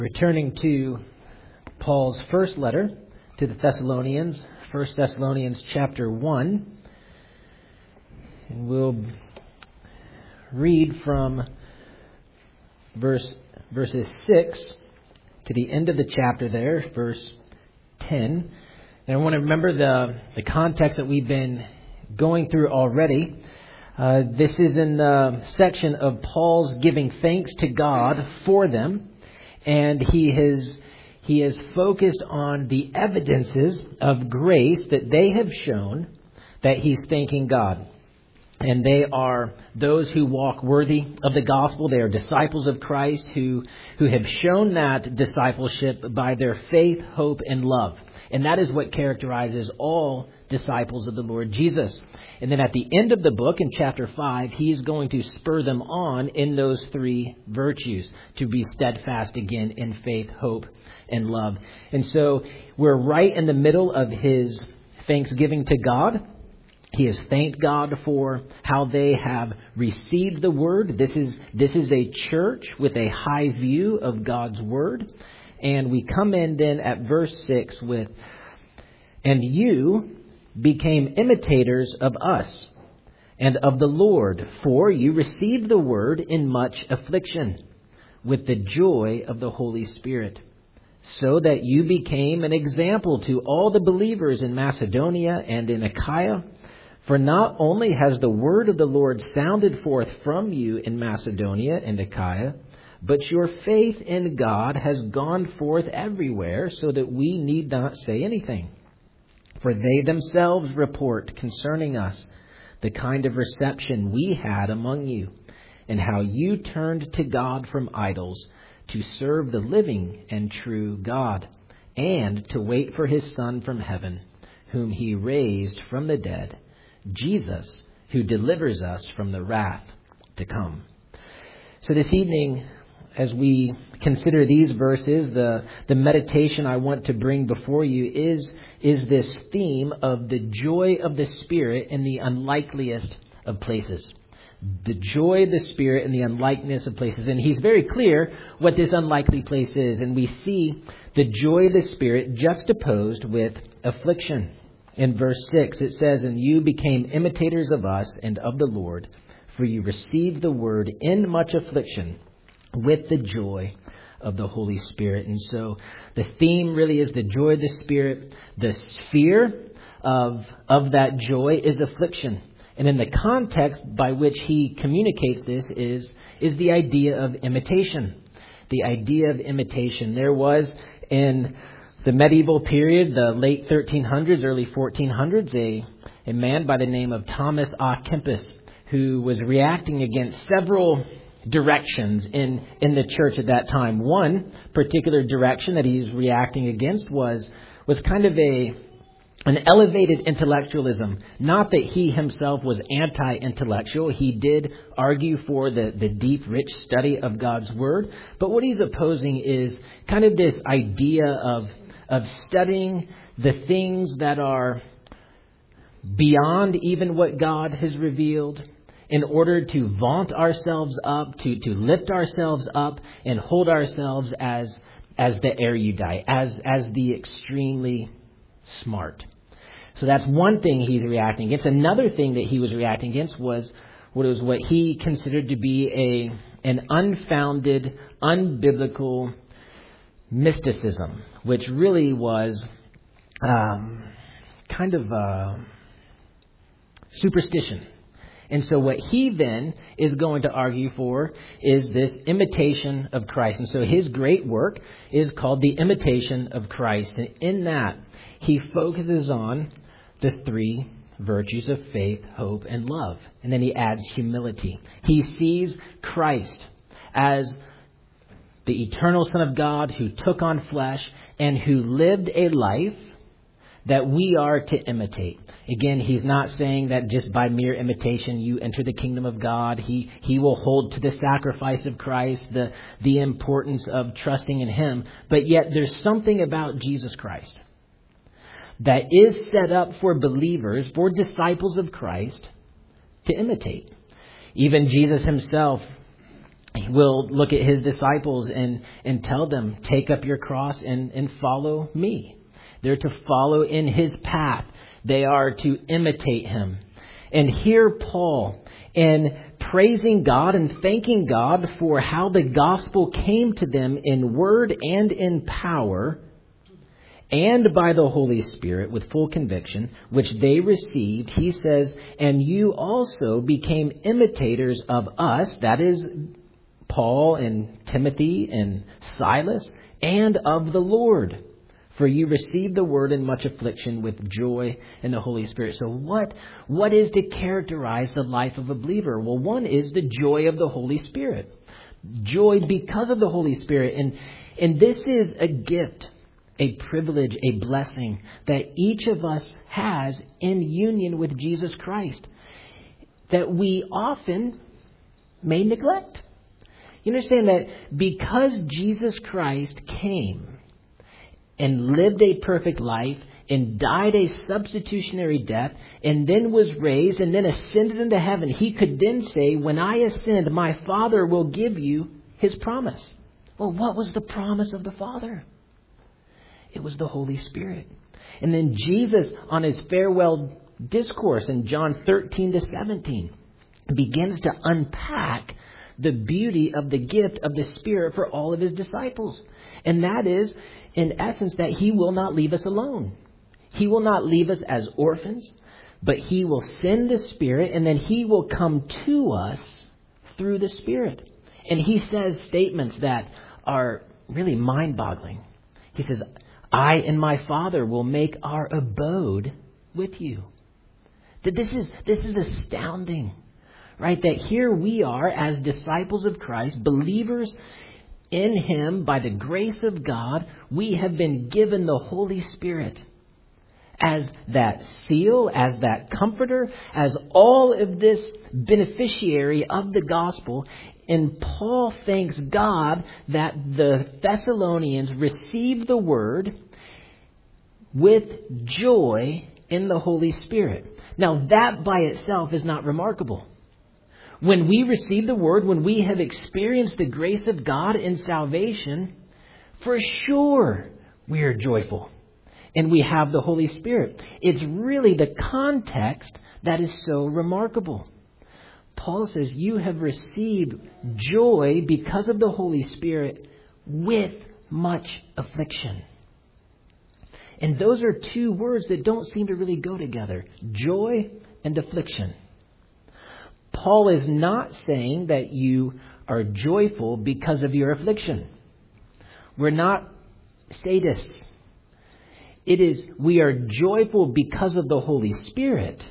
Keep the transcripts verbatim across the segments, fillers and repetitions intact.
Returning to Paul's first letter to the Thessalonians, First Thessalonians chapter one, and we'll read from verse verses six to the end of the chapter there, verse ten. And I want to remember the, the context that we've been going through already. Uh, this is in the section of Paul's giving thanks to God for them. And he has he has focused on the evidences of grace that they have shown that he's thanking God. And they are those who walk worthy of the gospel. They are disciples of Christ who, who have shown that discipleship by their faith, hope, and love. And that is what characterizes all disciples of the Lord Jesus. And then at the end of the book, in chapter five, he is going to spur them on in those three virtues to be steadfast again in faith, hope, and love. And so we're right in the middle of his thanksgiving to God. He has thanked God for how they have received the word. This is, this is a church with a high view of God's word. And we come in then at verse six with, "And you became imitators of us and of the Lord, for you received the word in much affliction with the joy of the Holy Spirit, so that you became an example to all the believers in Macedonia and in Achaia. For not only has the word of the Lord sounded forth from you in Macedonia and Achaia, but your faith in God has gone forth everywhere, so that we need not say anything. For they themselves report concerning us the kind of reception we had among you, and how you turned to God from idols to serve the living and true God, and to wait for his Son from heaven, whom he raised from the dead, Jesus, who delivers us from the wrath to come." So this evening, as we consider these verses, the, the meditation I want to bring before you is, is this theme of the joy of the Spirit in the unlikeliest of places. The joy of the Spirit in the unlikeliness of places. And he's very clear what this unlikely place is. And we see the joy of the Spirit juxtaposed with affliction. In verse six, it says, "And you became imitators of us and of the Lord, for you received the word in much affliction with the joy of the Holy Spirit." And so the theme really is the joy of the Spirit. The sphere of, of that joy is affliction. And in the context by which he communicates this is, is the idea of imitation. The idea of imitation. There was in the medieval period, the late thirteen hundreds, early fourteen hundreds, a, a man by the name of Thomas à Kempis, who was reacting against several directions in, in the church at that time. One particular direction that he's reacting against was, was kind of a an elevated intellectualism. Not that he himself was anti-intellectual. He did argue for the, the deep, rich study of God's Word. But what he's opposing is kind of this idea of, of studying the things that are beyond even what God has revealed, in order to vaunt ourselves up, to, to lift ourselves up and hold ourselves as as the erudite, as as the extremely smart. So that's one thing he's reacting against. Another thing that he was reacting against was what was what he considered to be a an unfounded, unbiblical mysticism, which really was um, kind of uh, superstition. And so what he then is going to argue for is this imitation of Christ. And so his great work is called The Imitation of Christ. And in that, he focuses on the three virtues of faith, hope, and love. And then he adds humility. He sees Christ as the eternal Son of God who took on flesh and who lived a life that we are to imitate. Again, he's not saying that just by mere imitation you enter the kingdom of God. He he will hold to the sacrifice of Christ, the, the importance of trusting in him. But yet there's something about Jesus Christ that is set up for believers, for disciples of Christ, to imitate. Even Jesus himself will look at his disciples and, and tell them, take up your cross and, and follow me. They're to follow in his path. They are to imitate him. And here Paul, in praising God and thanking God for how the gospel came to them in word and in power, and by the Holy Spirit with full conviction, which they received, he says, and you also became imitators of us, that is Paul and Timothy and Silas, and of the Lord. For you received the word in much affliction with joy in the Holy Spirit. So what, what is to characterize the life of a believer? Well, one is the joy of the Holy Spirit. Joy because of the Holy Spirit. And, and this is a gift, a privilege, a blessing that each of us has in union with Jesus Christ that we often may neglect. You understand that because Jesus Christ came and lived a perfect life and died a substitutionary death and then was raised and then ascended into heaven, he could then say, when I ascend, my Father will give you his promise. Well, what was the promise of the Father? It was the Holy Spirit. And then Jesus, on his farewell discourse in John thirteen to seventeen, begins to unpack the beauty of the gift of the Spirit for all of his disciples. And that is, in essence, that he will not leave us alone. He will not leave us as orphans, but he will send the Spirit, and then he will come to us through the Spirit. And he says statements that are really mind-boggling. He says, I and my Father will make our abode with you. That this is, this is astounding. Right, that here we are as disciples of Christ, believers in him by the grace of God. We have been given the Holy Spirit as that seal, as that comforter, as all of this beneficiary of the gospel. And Paul thanks God that the Thessalonians received the word with joy in the Holy Spirit. Now that by itself is not remarkable. When we receive the word, when we have experienced the grace of God in salvation, for sure we are joyful. And we have the Holy Spirit. It's really the context that is so remarkable. Paul says you have received joy because of the Holy Spirit with much affliction. And those are two words that don't seem to really go together. Joy and affliction. Paul is not saying that you are joyful because of your affliction. We're not sadists. It is, we are joyful because of the Holy Spirit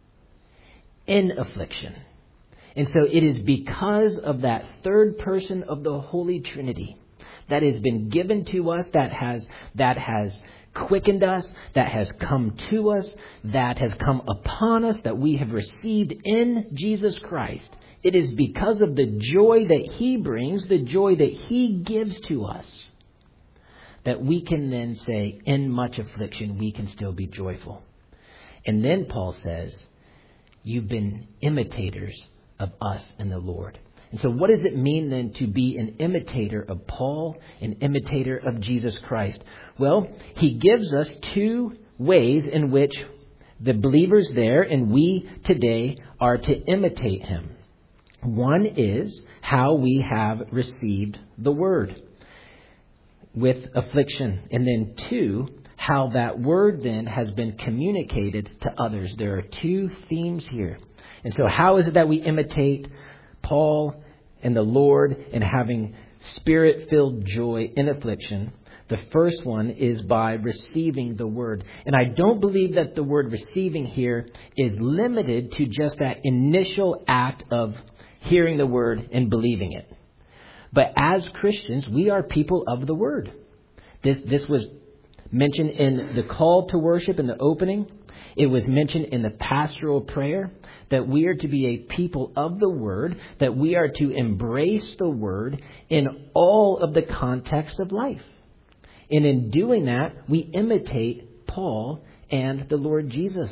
in affliction. And so it is because of that third person of the Holy Trinity that has been given to us, that has, that has quickened us, that has come to us, that has come upon us, that we have received in Jesus Christ. It is because of the joy that he brings, the joy that he gives to us, that we can then say, in much affliction, we can still be joyful. And then Paul says, you've been imitators of us and the Lord. And so what does it mean then to be an imitator of Paul, an imitator of Jesus Christ? Well, he gives us two ways in which the believers there and we today are to imitate him. One is how we have received the word with affliction. And then two, how that word then has been communicated to others. There are two themes here. And so how is it that we imitate Paul and the Lord in having Spirit-filled joy in affliction? The first one is by receiving the word. And I don't believe that the word receiving here is limited to just that initial act of hearing the word and believing it. But as Christians, we are people of the word. This, this was mentioned in the call to worship in the opening. It was mentioned in the pastoral prayer that we are to be a people of the word, that we are to embrace the word in all of the context of life. And in doing that, we imitate Paul and the Lord Jesus.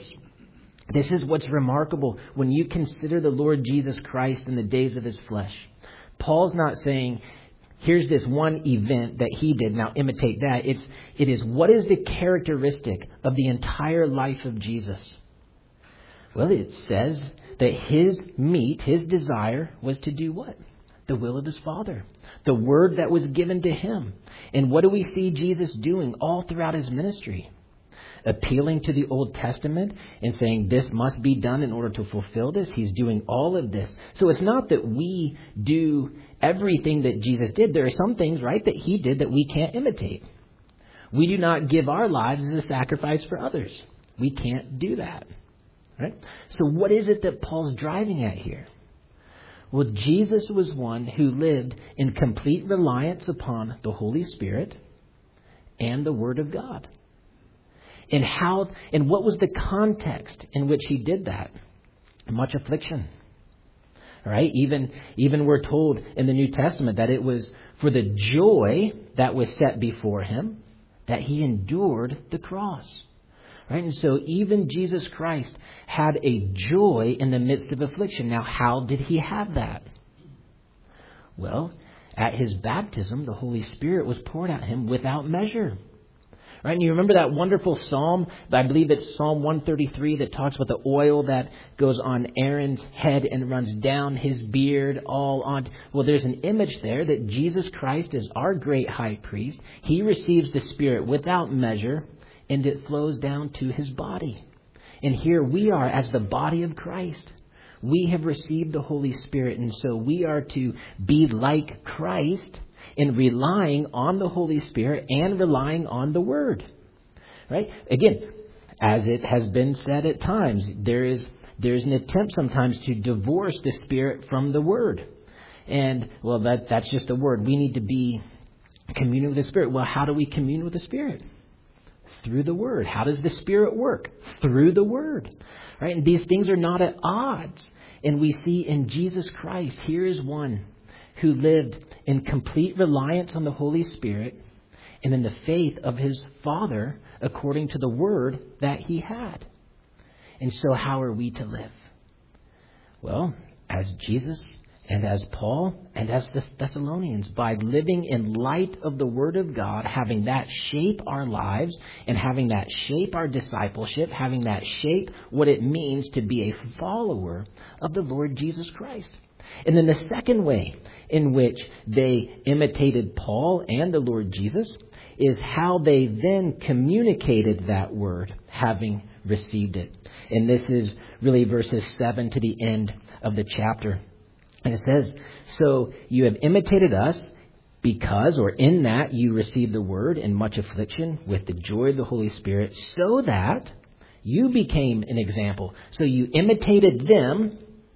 This is what's remarkable when you consider the Lord Jesus Christ in the days of his flesh. Paul's not saying, here's this one event that he did, now imitate that. It's, it is, what is the characteristic of the entire life of Jesus? Well, it says that his meat, his desire, was to do what? The will of his Father. The word that was given to him. And what do we see Jesus doing all throughout his ministry? Appealing to the Old Testament and saying this must be done in order to fulfill this. He's doing all of this. So it's not that we do everything that Jesus did. There are some things, right, that he did that we can't imitate. We do not give our lives as a sacrifice for others. We can't do that. Right? So what is it that Paul's driving at here? Well, Jesus was one who lived in complete reliance upon the Holy Spirit and the Word of God. And how, and what was the context in which he did that? Much affliction. Right? Even, even we're told in the New Testament that it was for the joy that was set before him that he endured the cross. Right? And so even Jesus Christ had a joy in the midst of affliction. Now, how did he have that? Well, at his baptism, the Holy Spirit was poured out him without measure. Right? And you remember that wonderful psalm, I believe it's Psalm one thirty-three, that talks about the oil that goes on Aaron's head and runs down his beard all on. Well, there's an image there that Jesus Christ is our great high priest. He receives the Spirit without measure, and it flows down to his body. And here we are as the body of Christ. We have received the Holy Spirit, and so we are to be like Christ in relying on the Holy Spirit and relying on the Word. Right? Again, as it has been said at times, there is there's an attempt sometimes to divorce the Spirit from the Word. And, well, that that's just a word. We need to be communing with the Spirit. Well, how do we commune with the Spirit? Through the Word. How does the Spirit work? Through the Word. Right? And these things are not at odds. And we see in Jesus Christ, here is one who lived in complete reliance on the Holy Spirit and in the faith of his Father according to the Word that he had. And so how are we to live? Well, as Jesus and as Paul and as the Thessalonians, by living in light of the Word of God, having that shape our lives and having that shape our discipleship, having that shape what it means to be a follower of the Lord Jesus Christ. And then the second way in which they imitated Paul and the Lord Jesus is how they then communicated that word, having received it. And this is really verses seven to the end of the chapter. And it says, so you have imitated us because, or in that, you received the word in much affliction with the joy of the Holy Spirit, so that you became an example. So you imitated them,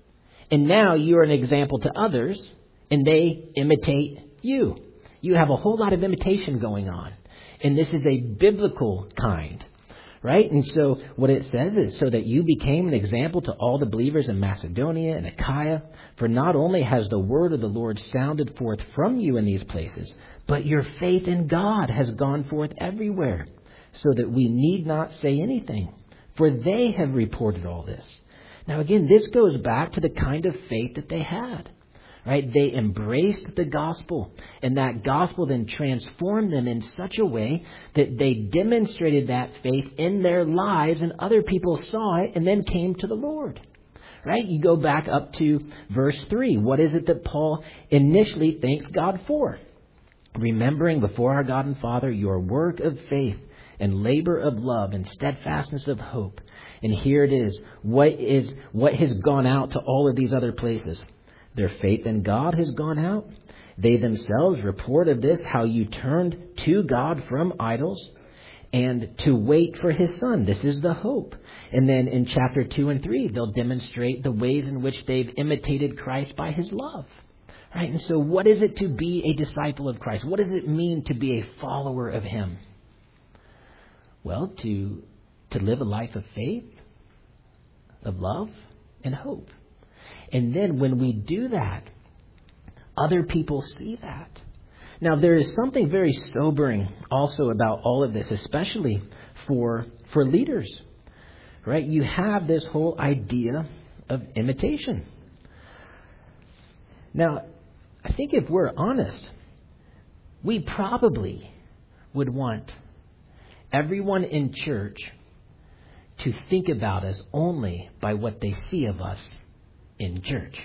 and now you are an example to others, and they imitate you. You have a whole lot of imitation going on. And this is a biblical kind. Right? And so what it says is so that you became an example to all the believers in Macedonia and Achaia. For not only has the word of the Lord sounded forth from you in these places, but your faith in God has gone forth everywhere, so that we need not say anything, for they have reported all this. Now again, this goes back to the kind of faith that they had. Right? They embraced the gospel, and that gospel then transformed them in such a way that they demonstrated that faith in their lives, and other people saw it and then came to the Lord. Right? You go back up to verse three. What is it that Paul initially thanks God for? Remembering before our God and Father your work of faith and labor of love and steadfastness of hope. And here it is. What is what has gone out to all of these other places? Their faith in God has gone out. They themselves report of this, how you turned to God from idols and to wait for his Son. This is the hope. And then in chapter two and three, they'll demonstrate the ways in which they've imitated Christ by his love. Right? And so what is it to be a disciple of Christ? What does it mean to be a follower of him? Well, to, to live a life of faith, of love, and hope. And then when we do that, other people see that. Now, there is something very sobering also about all of this, especially for, for leaders. Right? You have this whole idea of imitation. Now, I think if we're honest, we probably would want everyone in church to think about us only by what they see of us in church.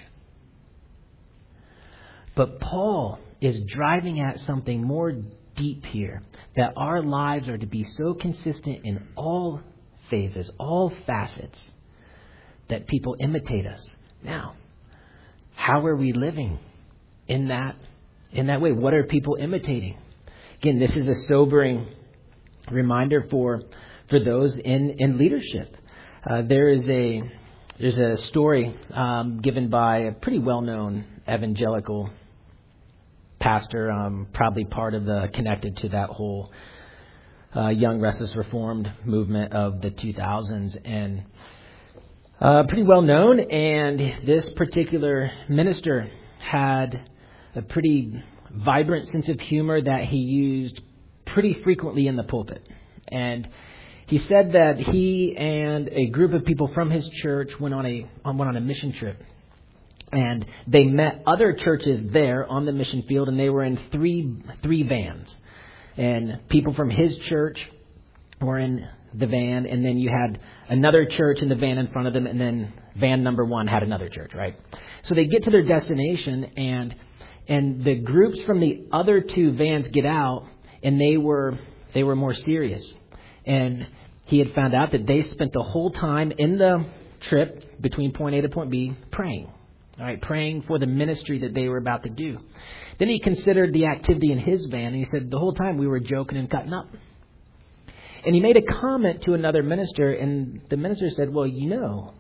But Paul is driving at something more deep here, that our lives are to be so consistent in all phases, all facets, that people imitate us. Now, how are we living in that in that way? What are people imitating? Again, this is a sobering reminder for for those in in leadership. Uh, there is a there's a story um, given by a pretty well-known evangelical pastor, um, probably part of the connected to that whole uh, Young Restless Reformed movement of the two thousands, and uh, pretty well known. And this particular minister had a pretty vibrant sense of humor that he used pretty frequently in the pulpit. And he said that he and a group of people from his church went on a went on a mission trip. And they met other churches there on the mission field, and they were in three three vans. And people from his church were in the van, and then you had another church in the van in front of them, and then van number one had another church, right? So they get to their destination, and and the groups from the other two vans get out, and they were they were more serious. And he had found out that they spent the whole time in the trip between point A to point B praying. All right, praying for the ministry that they were about to do. Then he considered the activity in his van, and he said, the whole time we were joking and cutting up. And he made a comment to another minister, and the minister said, well, you know,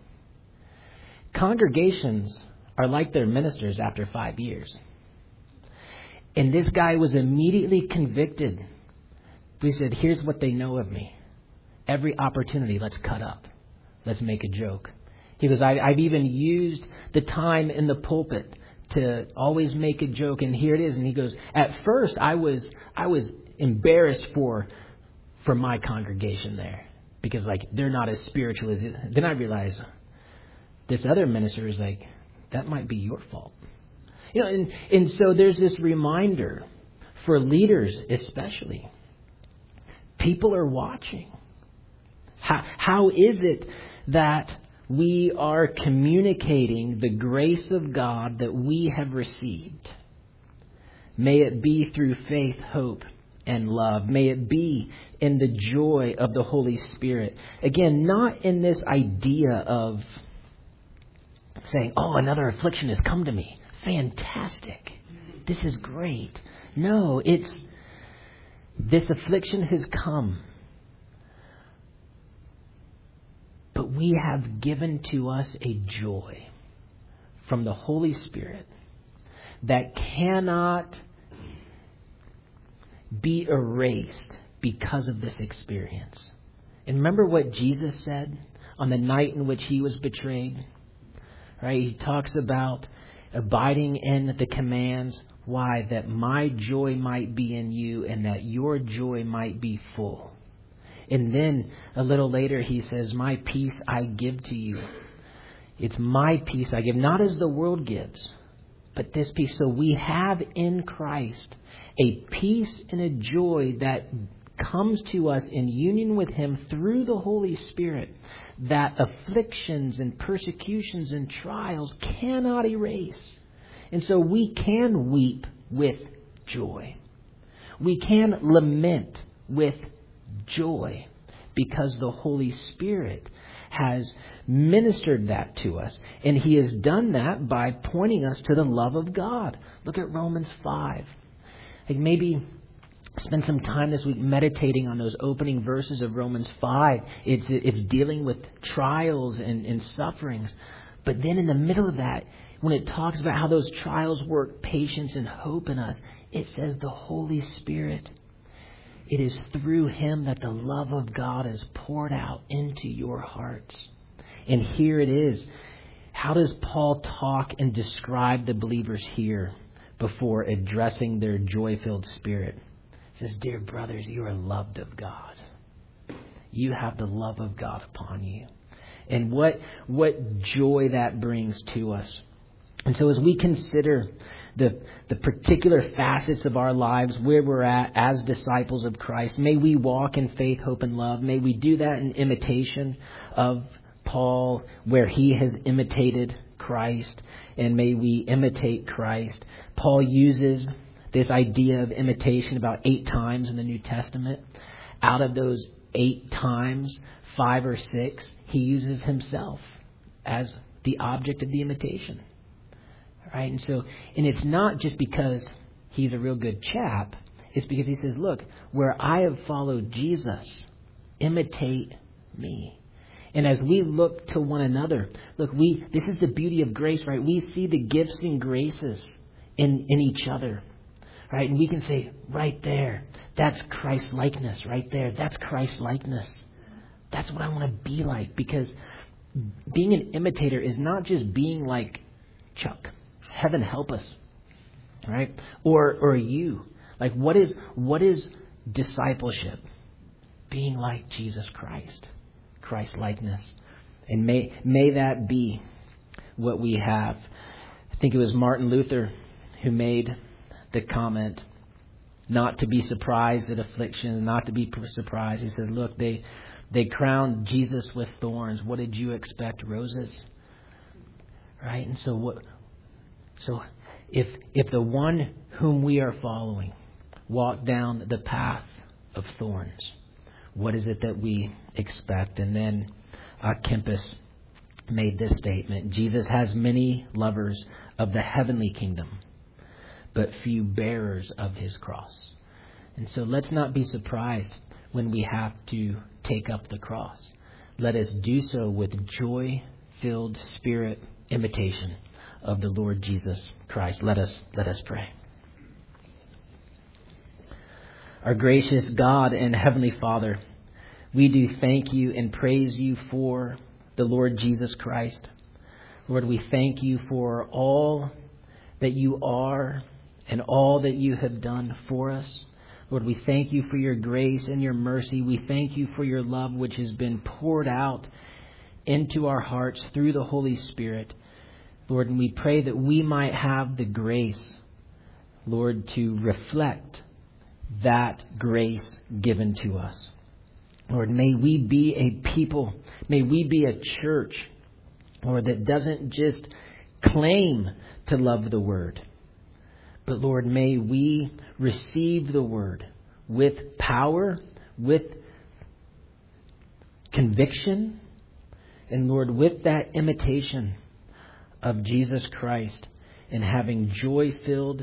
congregations are like their ministers after five years. And this guy was immediately convicted. He said, here's what they know of me. Every opportunity, let's cut up. Let's make a joke. He goes, I, I've even used the time in the pulpit to always make a joke, and here it is. And he goes, at first I was I was embarrassed for for my congregation there, because like they're not as spiritual as it. Then I realized this other minister is like, that might be your fault. You know, and, and so there's this reminder for leaders especially. People are watching. How how is it that we are communicating the grace of God that we have received? May it be through faith, hope, and love. May it be in the joy of the Holy Spirit. Again, not in this idea of saying, oh, another affliction has come to me. Fantastic. This is great. No, it's this affliction has come. But we have given to us a joy from the Holy Spirit that cannot be erased because of this experience. And remember what Jesus said on the night in which he was betrayed? Right? He talks about abiding in the commands. Why? That my joy might be in you and that your joy might be full. And then a little later he says, my peace I give to you. It's my peace I give, not as the world gives, but this peace. So we have in Christ a peace and a joy that comes to us in union with him through the Holy Spirit, that afflictions and persecutions and trials cannot erase. And so we can weep with joy. We can lament with joy because the Holy Spirit has ministered that to us. And he has done that by pointing us to the love of God. Look at Romans five. Like maybe spend some time this week meditating on those opening verses of Romans five. It's it's dealing with trials and, and sufferings. But then in the middle of that, when it talks about how those trials work patience and hope in us, it says the Holy Spirit. It is through him that the love of God is poured out into your hearts. And here it is. How does Paul talk and describe the believers here before addressing their joy-filled spirit? He says, dear brothers, you are loved of God. You have the love of God upon you. And what, what joy that brings to us. And so as we consider the, the particular facets of our lives, where we're at as disciples of Christ, may we walk in faith, hope, and love. May we do that in imitation of Paul, where he has imitated Christ, and may we imitate Christ. Paul uses this idea of imitation about eight times in the New Testament. Out of those eight times, five or six, he uses himself as the object of the imitation. Right? And so, and it's not just because he's a real good chap. It's because he says, look, where I have followed Jesus, imitate me. And as we look to one another, look, we this is the beauty of grace, right? We see the gifts and graces in, in each other, right? And we can say, right there, that's Christ-likeness right there. That's Christ-likeness. That's what I want to be like, because being an imitator is not just being like Chuck. Heaven help us, right? Or or you. Like, what is what is discipleship? Being like Jesus Christ, Christ-likeness. And may may that be what we have. I think it was Martin Luther who made the comment, not to be surprised at afflictions, not to be surprised. He says, look, they they crowned Jesus with thorns. What did you expect? Roses. Right? And so what So if if the one whom we are following walked down the path of thorns, what is it that we expect? And then uh, Kempis made this statement: Jesus has many lovers of the heavenly kingdom, but few bearers of his cross. And so let's not be surprised when we have to take up the cross. Let us do so with joy-filled spirit imitation of the Lord Jesus Christ. Let us let us pray. Our gracious God and Heavenly Father, we do thank you and praise you for the Lord Jesus Christ. Lord, we thank you for all that you are and all that you have done for us. Lord, we thank you for your grace and your mercy. We thank you for your love, which has been poured out into our hearts through the Holy Spirit. Lord, and we pray that we might have the grace, Lord, to reflect that grace given to us. Lord, may we be a people, may we be a church, Lord, that doesn't just claim to love the Word, but Lord, may we receive the Word with power, with conviction, and Lord, with that imitation of Jesus Christ, and having joy-filled,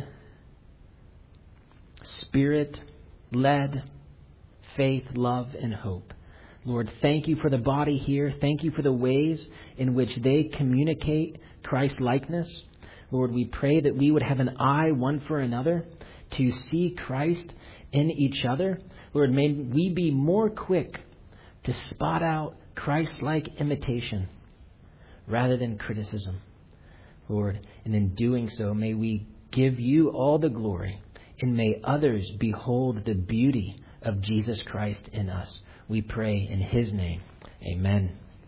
Spirit-led faith, love, and hope. Lord, thank you for the body here. Thank you for the ways in which they communicate Christ-likeness. Lord, we pray that we would have an eye one for another to see Christ in each other. Lord, may we be more quick to spot out Christ-like imitation rather than criticism. Lord, and in doing so, may we give you all the glory, and may others behold the beauty of Jesus Christ in us. We pray in his name. Amen.